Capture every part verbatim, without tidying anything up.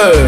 Uh.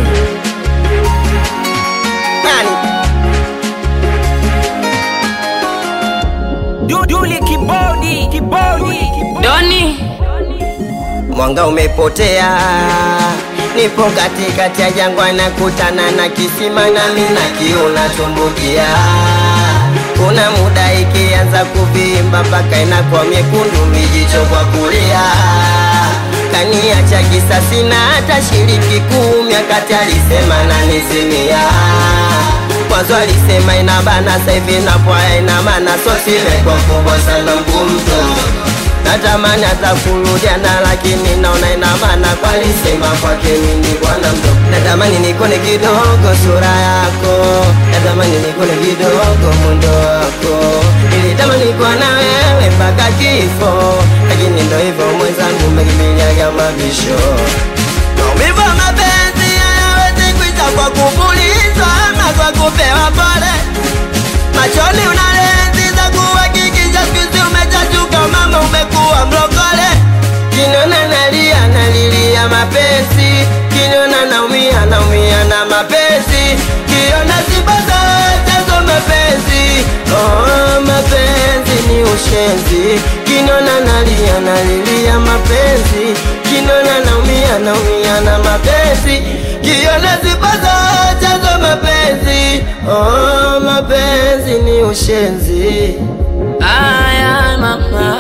Duli kibodi, kibodi, Doni. Mwanga umepotea, nipo katikati ya jangwa na kutana na kisima na mina kiu natumbukia. Kuna muda ikianza kuvimba mpaka inakuwa miekundu mijicho kwa kulia. Kaniacha kisasi na hata shiriki kumi akati alisema na nisimia. Kwanza alisema inabana saivi na pwaya inamana sosile kwa kubwa sana mkumto. Natamani hata kurudiana lakini naona inamana kwa alisema kwake mimi bwana mdogo. Natamani nikone kidogo sura yako, natamani nikone kidogo mundo wako. Nilitamani kuwa na wewe mpaka kifo, lakini ndo hivyo mwenzangu umekimbiliaga mabisho. Maumivu ya mapenzi hayawezi kuisha kwa kupulizwa ama kwa kupewa pole. Machoni una lenzi za kuhakikisha siku umechachuka mama umekuwa mlokole. Kinona nalia nalilia mapenzi, kinona naumia naumia na mapenzi. Kiona sibaza chazo mapenzi, oh mapenzi ni ushenzi. Kinona nalia nalilia mapenzi, kinona naumia naumia na mapenzi. Kiona sibaza chazo mapenzi, oh mapenzi ni ushenzi. Aya mama,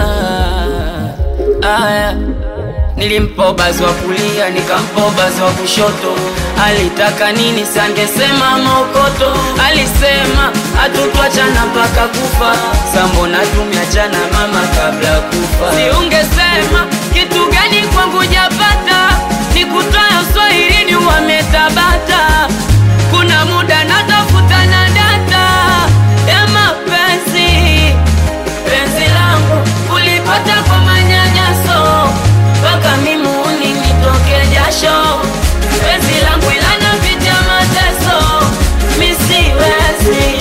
aya. Nilimpobazi wa kulia, nikampobazi wa kushoto. Alitaka nini sangesema mokoto. Alisema hatutuachana mpaka kufa. Sambona tumiachana mama kabla kufa. Si ungesema kitu gani kwangu japata. Nikutoa Uswahilini wametabata. Kuna muda natafuta na data ya mapenzi. Penzi langu ulipata kwa manyanyaso, mpaka mimi unitoke jasho. Penzi langu ilana vita mateso, mimi siwezi.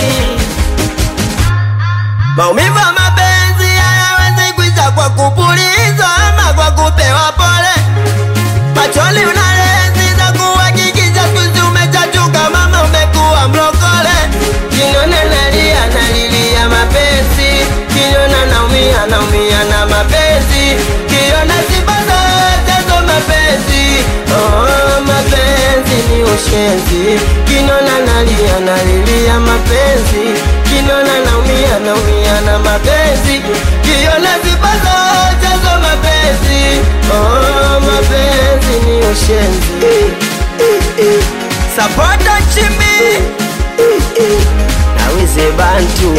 Maumivu ya mapenzi hayawezi kuisha kwa kupulizwa ama kwa kupewa pole. Machoni una lenzi za kuhakikisha siku umechachuka mama umekuwa mlokole. Kinona nalia nalilia mapenzi, kinona naumia naumia na mapenzi. Kiona sibaza chazo mapenzi, oh mapenzi ni ushenzi. Kinona nalia nalilia mapenzi, kinona naumia naumia na mapenzi. Kiona sibaza chazo mapenzi, oh mapenzi ni ushenzi. Sapota chimbi na wize bantu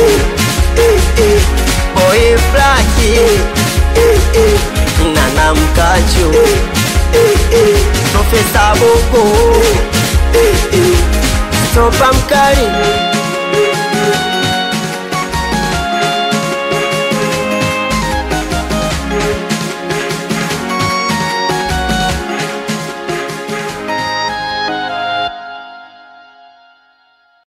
boy flaki nana mkachu Profesa Bogo Stopa mkali